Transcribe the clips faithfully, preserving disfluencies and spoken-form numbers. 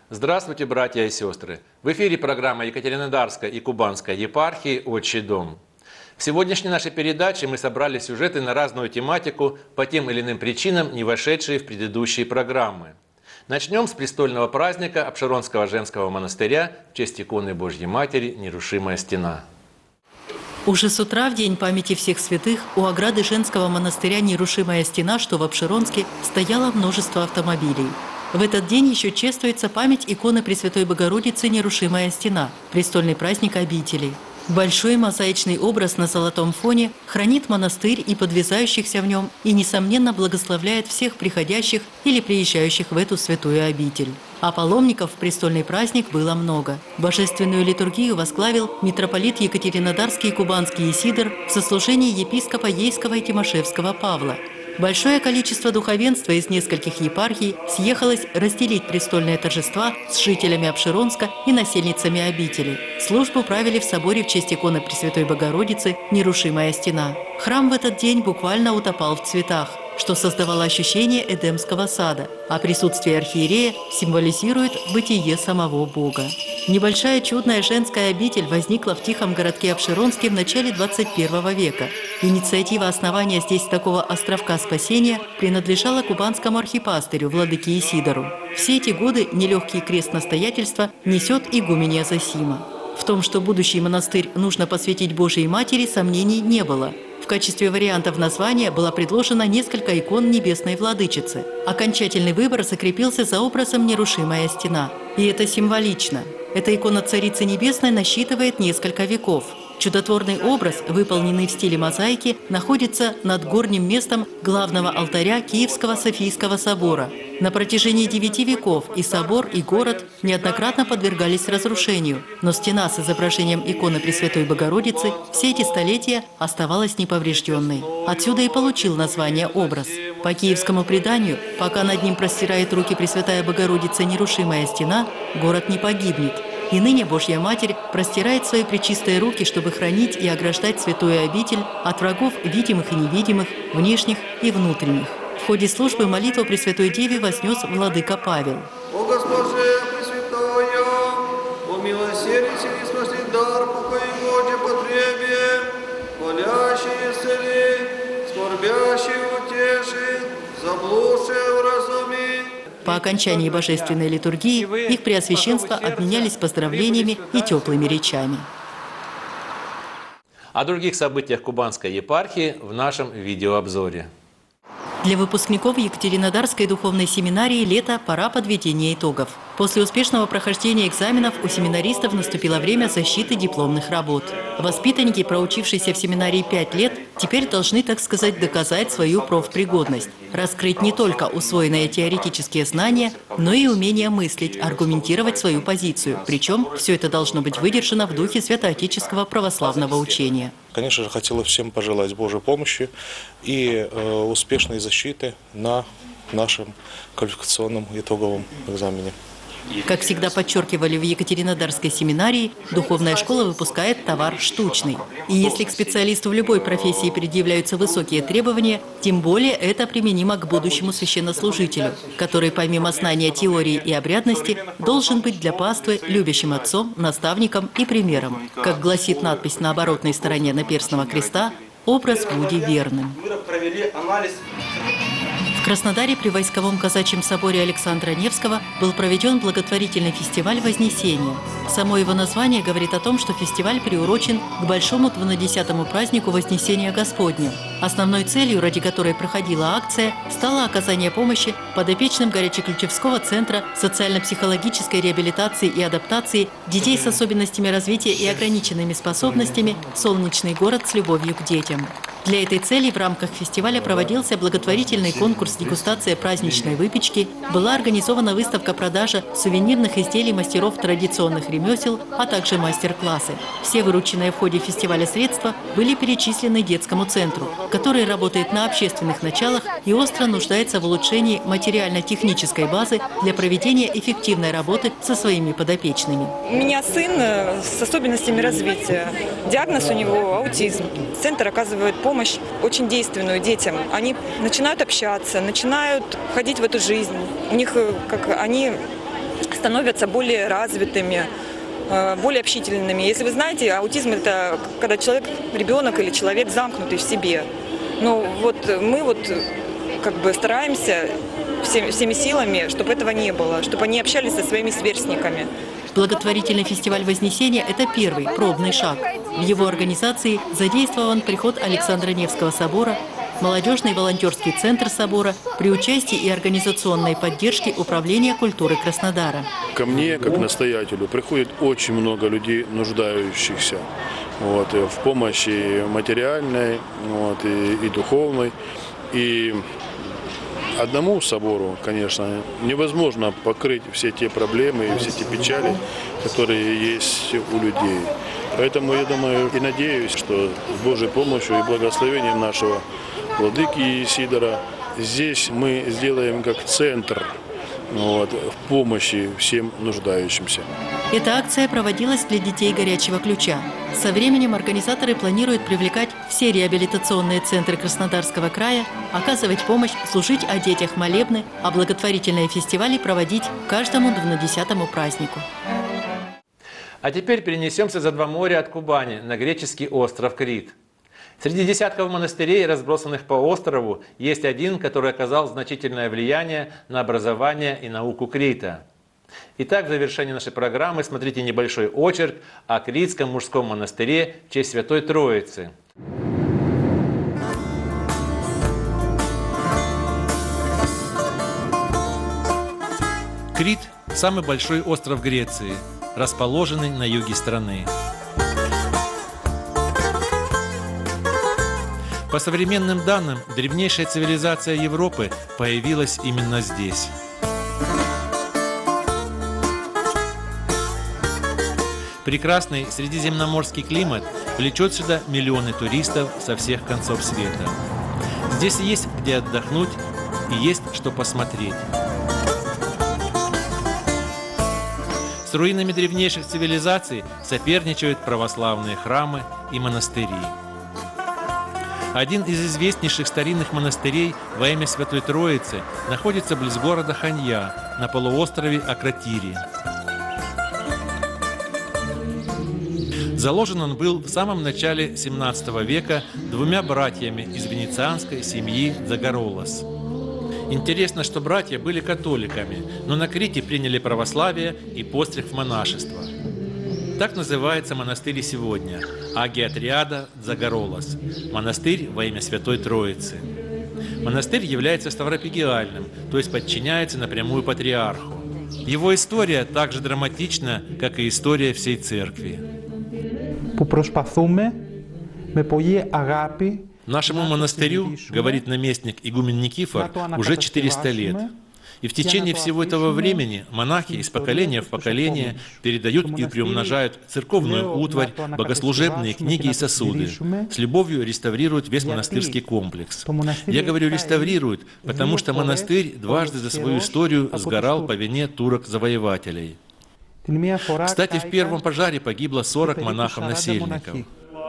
Здравствуйте, братья и сестры! В эфире программа Екатеринодарской и Кубанской епархии «Отчий дом». В сегодняшней нашей передаче мы собрали сюжеты на разную тематику по тем или иным причинам, не вошедшие в предыдущие программы. Начнем с престольного праздника Апшеронского женского монастыря в честь иконы Божьей Матери «Нерушимая стена». Уже с утра, в день памяти всех святых, у ограды женского монастыря «Нерушимая стена», что в Апшеронске, стояло множество автомобилей. В этот день еще чествуется память иконы Пресвятой Богородицы «Нерушимая стена» – престольный праздник обители. Большой мозаичный образ на золотом фоне хранит монастырь и подвязающихся в нем и, несомненно, благословляет всех приходящих или приезжающих в эту святую обитель. А паломников в престольный праздник было много. Божественную литургию возглавил митрополит Екатеринодарский и Кубанский Исидор в сослужении епископа Ейского и Тимошевского Павла. Большое количество духовенства из нескольких епархий съехалось разделить престольные торжества с жителями Апшеронска и насельницами обители. Службу правили в соборе в честь иконы Пресвятой Богородицы «Нерушимая стена». Храм в этот день буквально утопал в цветах, что создавало ощущение Эдемского сада, а присутствие архиерея символизирует бытие самого Бога. Небольшая чудная женская обитель возникла в тихом городке Апшеронске в начале двадцать первого века. Инициатива основания здесь такого островка спасения принадлежала кубанскому архипастырю владыке Исидору. Все эти годы нелегкий крест настоятельства несет игуменья Зосима. В том, что будущий монастырь нужно посвятить Божьей Матери, сомнений не было. В качестве вариантов названия было предложено несколько икон Небесной Владычицы. Окончательный выбор закрепился за образом «Нерушимая стена». И это символично. Эта икона Царицы Небесной насчитывает несколько веков. Чудотворный образ, выполненный в стиле мозаики, находится над горним местом главного алтаря Киевского Софийского собора. На протяжении девяти веков и собор, и город неоднократно подвергались разрушению, но стена с изображением иконы Пресвятой Богородицы все эти столетия оставалась неповрежденной. Отсюда и получил название образ. По киевскому преданию, пока над ним простирает руки Пресвятая Богородица «Нерушимая стена», город не погибнет. И ныне Божья Матерь простирает свои пречистые руки, чтобы хранить и ограждать святую обитель от врагов видимых и невидимых, внешних и внутренних. В ходе службы молитву Пресвятой Деве вознес владыка Павел. «О Госпоже Пресвятая, о милосердие и спаси дар, покой и годе потребе, молящие исцели, скорбящие утеши, заблудшие вразуми». По окончании божественной литургии их преосвященство обменялись поздравлениями и теплыми речами. О других событиях Кубанской епархии в нашем видеообзоре. Для выпускников Екатеринодарской духовной семинарии лето – пора подведения итогов. После успешного прохождения экзаменов у семинаристов наступило время защиты дипломных работ. Воспитанники, проучившиеся в семинарии пять лет, теперь должны, так сказать, доказать свою профпригодность, раскрыть не только усвоенные теоретические знания, но и умение мыслить, аргументировать свою позицию. Причем все это должно быть выдержано в духе святоотеческого православного учения. Конечно же, хотела всем пожелать Божьей помощи и э, успешной защиты на нашем квалификационном итоговом экзамене. Как всегда подчеркивали в Екатеринодарской семинарии, духовная школа выпускает товар штучный. И если к специалисту в любой профессии предъявляются высокие требования, тем более это применимо к будущему священнослужителю, который помимо знания теории и обрядности должен быть для паствы любящим отцом, наставником и примером. Как гласит надпись на оборотной стороне наперстного креста, «Образ буди верным». В Краснодаре при Войсковом казачьем соборе Александра Невского был проведен благотворительный фестиваль «Вознесение». Само его название говорит о том, что фестиваль приурочен к большому двунадесятому празднику Вознесения Господня. Основной целью, ради которой проходила акция, стало оказание помощи подопечным Горячеключевского центра социально-психологической реабилитации и адаптации детей с особенностями развития и ограниченными способностями «Солнечный город с любовью к детям». Для этой цели в рамках фестиваля проводился благотворительный конкурс «Дегустация праздничной выпечки», была организована выставка-продажа сувенирных изделий мастеров традиционных ремесел, а также мастер-классы. Все вырученные в ходе фестиваля средства были перечислены детскому центру, который работает на общественных началах и остро нуждается в улучшении материально-технической базы для проведения эффективной работы со своими подопечными. У меня сын с особенностями развития. Диагноз у него аутизм. Центр оказывает помощь очень действенную детям. Они начинают общаться, начинают входить в эту жизнь. У них, как они становятся более развитыми, э, более общительными. Если вы знаете, аутизм – это когда человек, ребенок или человек замкнутый в себе. Ну вот мы вот как бы стараемся всеми, всеми силами, чтобы этого не было, чтобы они общались со своими сверстниками. Благотворительный фестиваль Вознесения – это первый, пробный шаг. В его организации задействован приход Александра Невского собора, молодежный волонтерский центр собора при участии и организационной поддержке Управления культуры Краснодара. Ко мне, как настоятелю, приходит очень много людей, нуждающихся вот, в помощи материальной вот, и, и духовной. И одному собору, конечно, невозможно покрыть все те проблемы и все те печали, которые есть у людей. Поэтому я думаю и надеюсь, что с Божьей помощью и благословением нашего владыки Сидора здесь мы сделаем как центр вот, в помощи всем нуждающимся. Эта акция проводилась для детей «Горячего ключа». Со временем организаторы планируют привлекать все реабилитационные центры Краснодарского края, оказывать помощь, служить о детях молебны, а благотворительные фестивали проводить каждому двунадесятому празднику. А теперь перенесемся за два моря от Кубани на греческий остров Крит. Среди десятков монастырей, разбросанных по острову, есть один, который оказал значительное влияние на образование и науку Крита. Итак, в завершении нашей программы смотрите небольшой очерк о Критском мужском монастыре в честь Святой Троицы. Крит – самый большой остров Греции, расположенный на юге страны. По современным данным, древнейшая цивилизация Европы появилась именно здесь. Прекрасный средиземноморский климат влечет сюда миллионы туристов со всех концов света. Здесь есть где отдохнуть и есть что посмотреть. С руинами древнейших цивилизаций соперничают православные храмы и монастыри. Один из известнейших старинных монастырей во имя Святой Троицы находится близ города Ханья на полуострове Акротири. Заложен он был в самом начале семнадцатого века двумя братьями из венецианской семьи Загаролос. Интересно, что братья были католиками, но на Крите приняли православие и постриг в монашество. Так называется монастырь и сегодня – Агия Триада Загаролос – монастырь во имя Святой Троицы. Монастырь является ставропигиальным, то есть подчиняется напрямую патриарху. Его история так же драматична, как и история всей церкви. Нашему монастырю, говорит наместник игумен Никифор, уже четыреста лет. И в течение всего этого времени монахи из поколения в поколение передают и приумножают церковную утварь, богослужебные книги и сосуды. С любовью реставрируют весь монастырский комплекс. Я говорю «реставрируют», потому что монастырь дважды за свою историю сгорал по вине турок-завоевателей. Кстати, в первом пожаре погибло сорок монахов-насельников.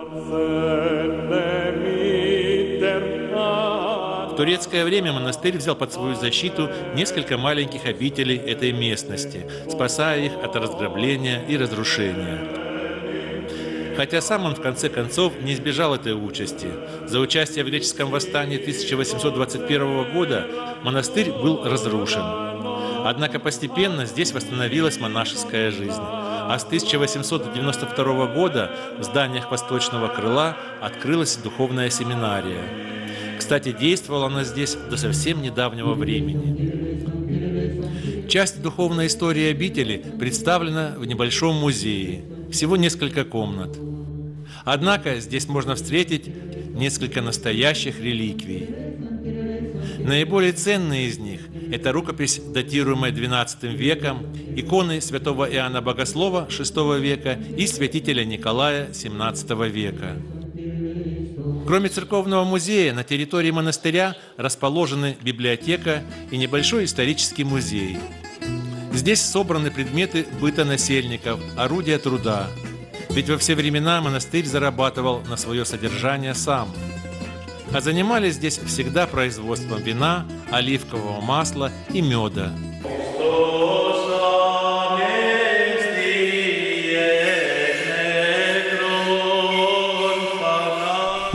В турецкое время монастырь взял под свою защиту несколько маленьких обителей этой местности, спасая их от разграбления и разрушения. Хотя сам он в конце концов не избежал этой участи. За участие в греческом восстании тысяча восемьсот двадцать первого года монастырь был разрушен. Однако постепенно здесь восстановилась монашеская жизнь. А с тысяча восемьсот девяносто второго года в зданиях восточного крыла открылась духовная семинария. Кстати, действовала она здесь до совсем недавнего времени. Часть духовной истории обители представлена в небольшом музее. Всего несколько комнат. Однако здесь можно встретить несколько настоящих реликвий. Наиболее ценные из них – это рукопись, датируемая двенадцатым веком, иконы святого Иоанна Богослова шестого века и святителя Николая семнадцатого века. Кроме церковного музея, на территории монастыря расположены библиотека и небольшой исторический музей. Здесь собраны предметы быта насельников, орудия труда. Ведь во все времена монастырь зарабатывал на свое содержание сам. А занимались здесь всегда производством вина, оливкового масла и меда.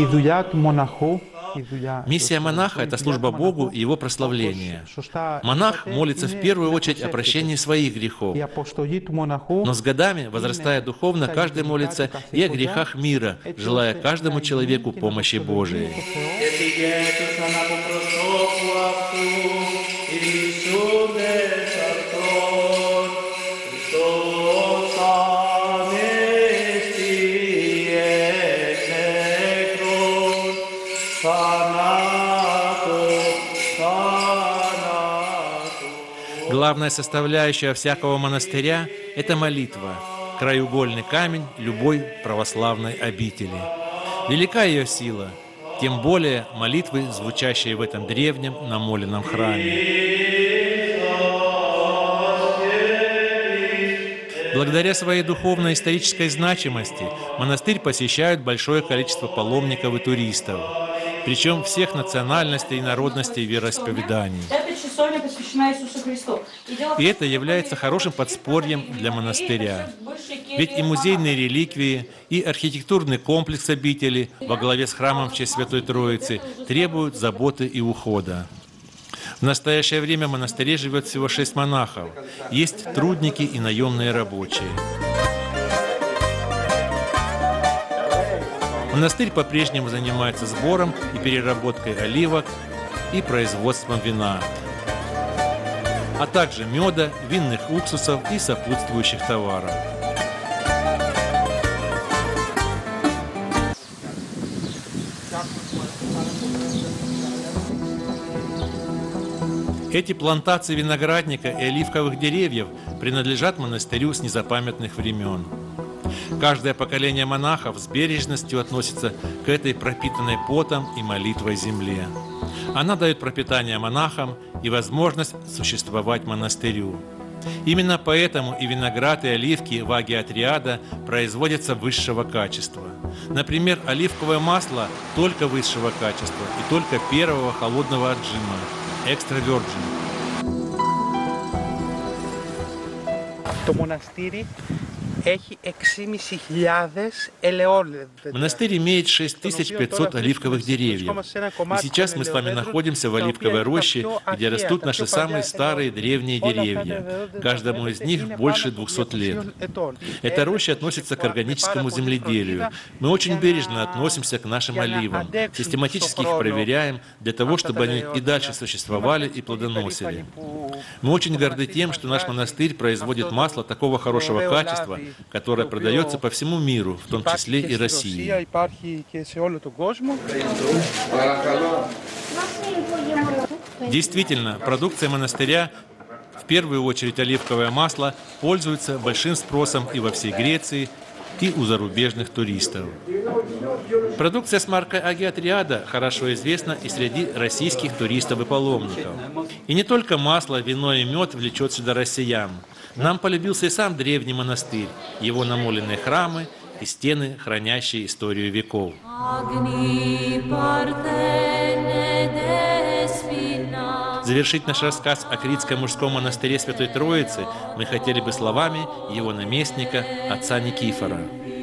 η δουλειά του μοναχού. Миссия монаха – это служба Богу и Его прославление. Монах молится в первую очередь о прощении своих грехов. Но с годами, возрастая духовно, каждый молится и о грехах мира, желая каждому человеку помощи Божией. Главная составляющая всякого монастыря – это молитва, краеугольный камень любой православной обители. Велика ее сила, тем более молитвы, звучащие в этом древнем намоленном храме. Благодаря своей духовно-исторической значимости монастырь посещают большое количество паломников и туристов, причем всех национальностей и народностей и вероисповеданий. Эта часовня посвящена Иисусу Христу. И это является хорошим подспорьем для монастыря. Ведь и музейные реликвии, и архитектурный комплекс обители во главе с храмом в честь Святой Троицы требуют заботы и ухода. В настоящее время в монастыре живет всего шесть монахов. Есть трудники и наемные рабочие. Монастырь по-прежнему занимается сбором и переработкой оливок и производством вина, а также меда, винных уксусов и сопутствующих товаров. Эти плантации виноградника и оливковых деревьев принадлежат монастырю с незапамятных времен. Каждое поколение монахов с бережностью относится к этой пропитанной потом и молитвой земле. Она дает пропитание монахам и возможность существовать монастырю. Именно поэтому и виноград, и оливки в агиатриада производятся высшего качества. Например, оливковое масло только высшего качества и только первого холодного отжима, extra virgin. Το μοναστήρι έχει έξι χιλιάδες ελαιόλαδες. Монастырь имеет шесть тысяч пятьсот оливковых деревьев. И сейчас мы с вами находимся в оливковой роще, где растут наши самые старые древние деревья. Каждому из них больше двухсот лет. Эта роща относится к органическому земледелию. Мы очень бережно относимся к нашим оливам, систематически их проверяем для того, чтобы они и дальше существовали и плодоносили. Мы очень горды тем, что наш монастырь производит масло такого хорошего качества, которое продается по всему миру, в том числе и России. Действительно, продукция монастыря, в первую очередь оливковое масло, пользуется большим спросом и во всей Греции, и у зарубежных туристов. Продукция с маркой Агиатриада хорошо известна и среди российских туристов и паломников. И не только масло, вино и мед влечет сюда россиян. Нам полюбился и сам древний монастырь, его намоленные храмы и стены, хранящие историю веков. Завершить наш рассказ о Критском мужском монастыре Святой Троицы мы хотели бы словами его наместника, отца Никифора.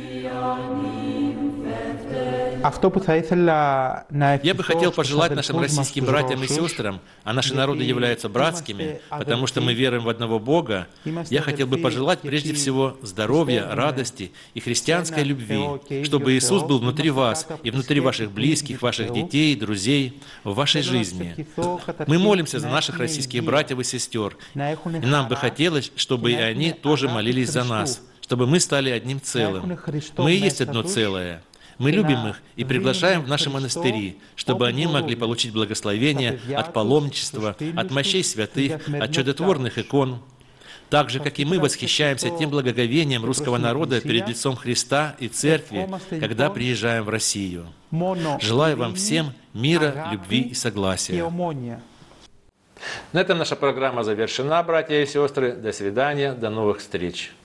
Я бы хотел пожелать нашим российским братьям и сестрам, а наши народы являются братскими, потому что мы веруем в одного Бога, я хотел бы пожелать прежде всего здоровья, радости и христианской любви, чтобы Иисус был внутри вас и внутри ваших близких, ваших детей, друзей, в вашей жизни. Мы молимся за наших российских братьев и сестер, и нам бы хотелось, чтобы и они тоже молились за нас, чтобы мы стали одним целым. Мы и есть одно целое. Мы любим их и приглашаем в наши монастыри, чтобы они могли получить благословение от паломничества, от мощей святых, от чудотворных икон. Так же, как и мы восхищаемся тем благоговением русского народа перед лицом Христа и Церкви, когда приезжаем в Россию. Желаю вам всем мира, любви и согласия. На этом наша программа завершена, братья и сестры. До свидания, до новых встреч.